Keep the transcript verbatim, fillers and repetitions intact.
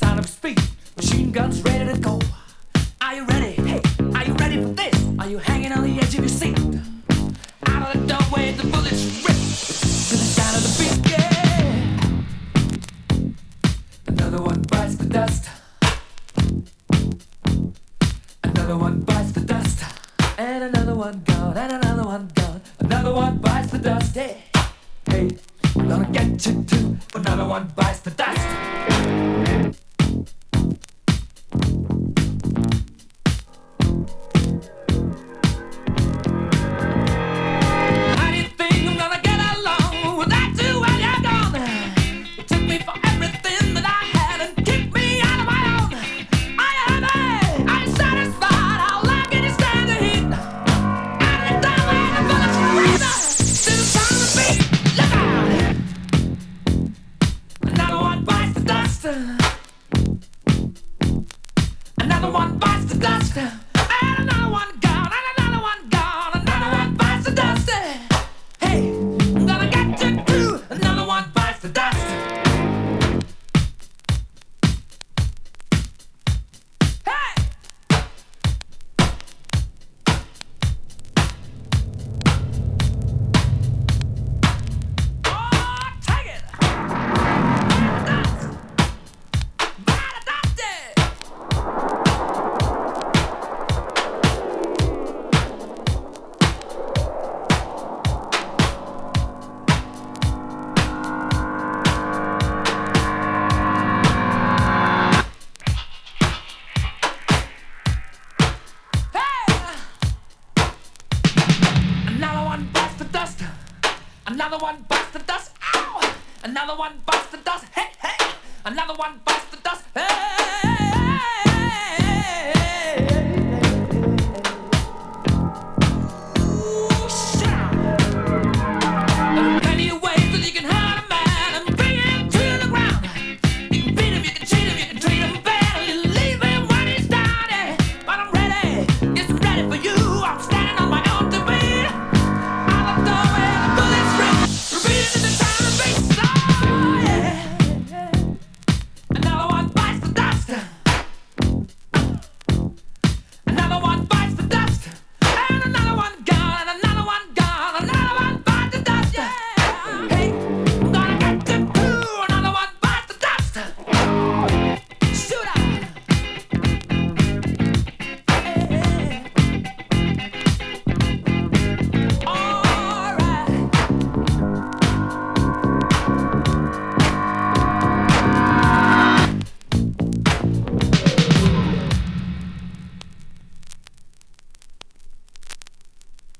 sound of speed. Machine guns ready to go. Are you ready? Hey, are you ready for this? Are you hanging on the edge of your seat? Out of the doorway, the bullets rip to the sound of the beat. Yeah. Another one bites the dust. Another one bites the dust. And another one gone. And another one gone. Another one bites the dust. Hey, hey, I'm gonna get you too. Another one bites the dust. Another one bites the dust, and another one gone, and another one gone, another one bites the dust. Hey, I'm gonna get you too. Another one bites the dust. Hey, oh, take it. Bite the dust, yeah. Another one bites the dust. Ow! Another one bites the dust. Hey, hey! Another one bites the dust. Hey!